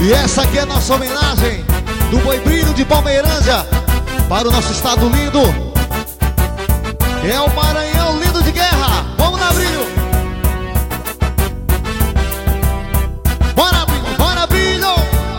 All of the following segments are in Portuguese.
E essa aqui é a nossa homenagem do Boi Brilho de Palmeirândia para o nosso estado lindo. É o Maranhão lindo de guerra. Vamos lá, Brilho. Bora, Brilho, bora, Brilho.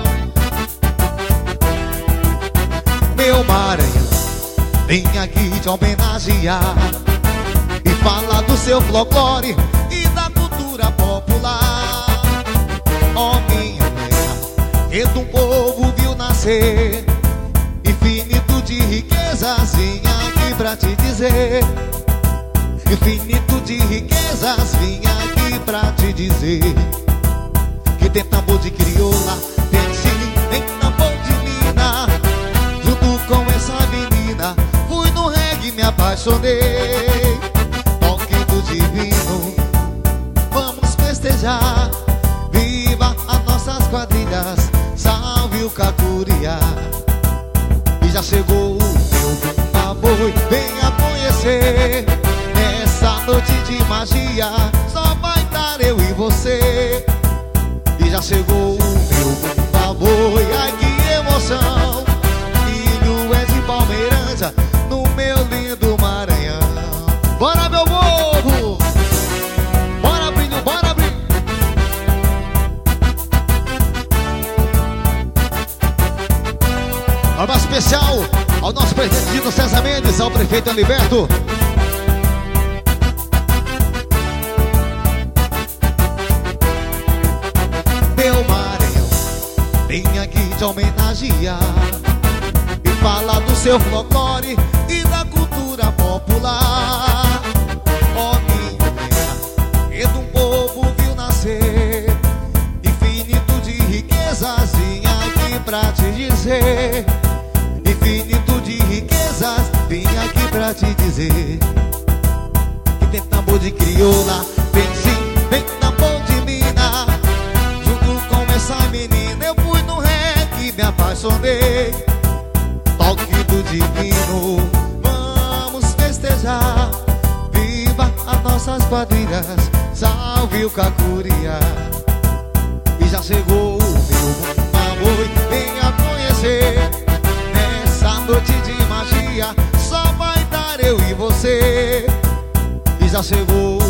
Meu Maranhão, vem aqui te homenagear e falar do seu folclore e da cultura popular. Ó minha terra, que de um povo viu nascer, infinito de riquezas, vim aqui pra te dizer. Infinito de riquezas, vim aqui pra te dizer. Que tem tambor de crioula, tem sim, tem tambor de mina. Junto com essa menina, fui no reggae, me apaixonei. Toque do divino, vamos festejar. Viva as nossas quadrilhas, salve o Cacuriá. E já chegou o meu bumba-boi, venha conhecer. Nessa noite de magia, só vai estar eu e você. E já chegou o meu bumba-boi, ai que emoção. Filho é de Palmeirândia, no meu lindo Maranhão. Bora, meu povo! Bora, Brilho, bora, Brilho! Um abraço especial ao nosso presidente Dino César Mendes, ao prefeito Aliberto. Meu Maranhão, vem aqui te homenagear e falar do seu folclore e da cultura popular. Ó minha terra, que de um povo viu nascer, infinito de riquezas, vim aqui pra te dizer. Infinito de riquezas, vim aqui pra te dizer. Que tem tambor de crioula, vem sim, tem tambor de mina. Junto com essa menina, eu fui no reggae, me apaixonei. Toque do divino, vamos festejar. Viva as nossas quadrilhas, salve o Cacuriá. E já chegou o meu bumba-boi, venha conhecer. Nessa noite de magia, só vai dar eu e você. E já chegou